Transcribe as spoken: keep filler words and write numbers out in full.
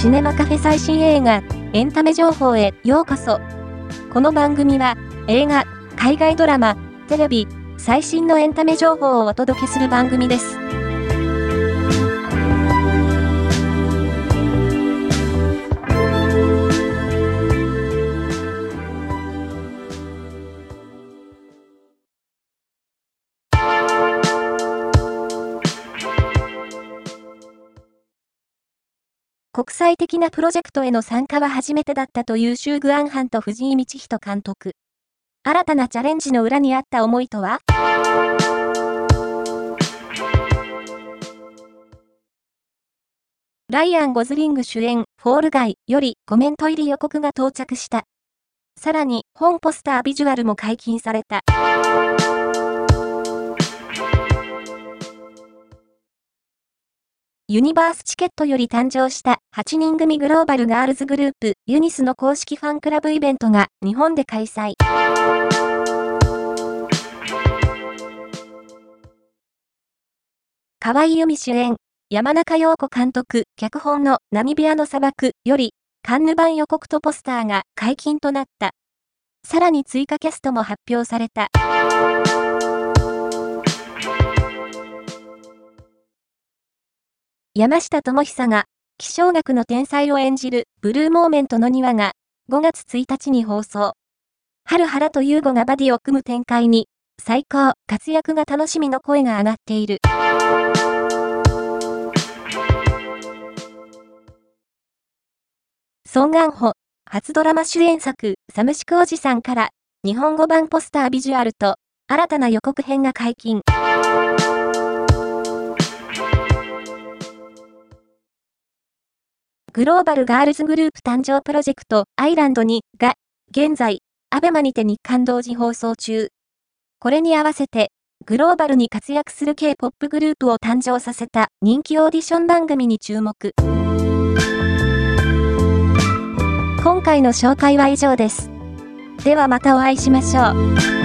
シネマカフェ最新映画、エンタメ情報へようこそ。この番組は、映画、海外ドラマ、テレビ、最新のエンタメ情報をお届けする番組です。国際的なプロジェクトへの参加は初めてだったというシュー・グアンハンと藤井道人監督。新たなチャレンジの裏にあった思いとは？ライアン・ゴズリング主演、フォールガイよりコメント入り予告が到着した。さらに、本ポスタービジュアルも解禁された。ユニバースチケットより誕生したはちにん組グローバルガールズグループユニスの公式ファンクラブイベントが日本で開催。河合由美主演、山中陽子監督、脚本のナミビアの砂漠よりカンヌ版予告とポスターが解禁となった。さらに追加キャストも発表された。山下智久が気象学の天才を演じるブルーモーメントのにわがごがつついたちに放送。春原と優吾がバディを組む展開に最高活躍が楽しみの声が上がっている。ソン・ガンホ初ドラマ主演作サムシクおじさんから日本語版ポスタービジュアルと新たな予告編が解禁。グローバルガールズグループ誕生プロジェクトアイランドにが現在アベマにて日韓同時放送中。これに合わせてグローバルに活躍する K-ポップ グループを誕生させた人気オーディション番組に注目。今回の紹介は以上です。ではまたお会いしましょう。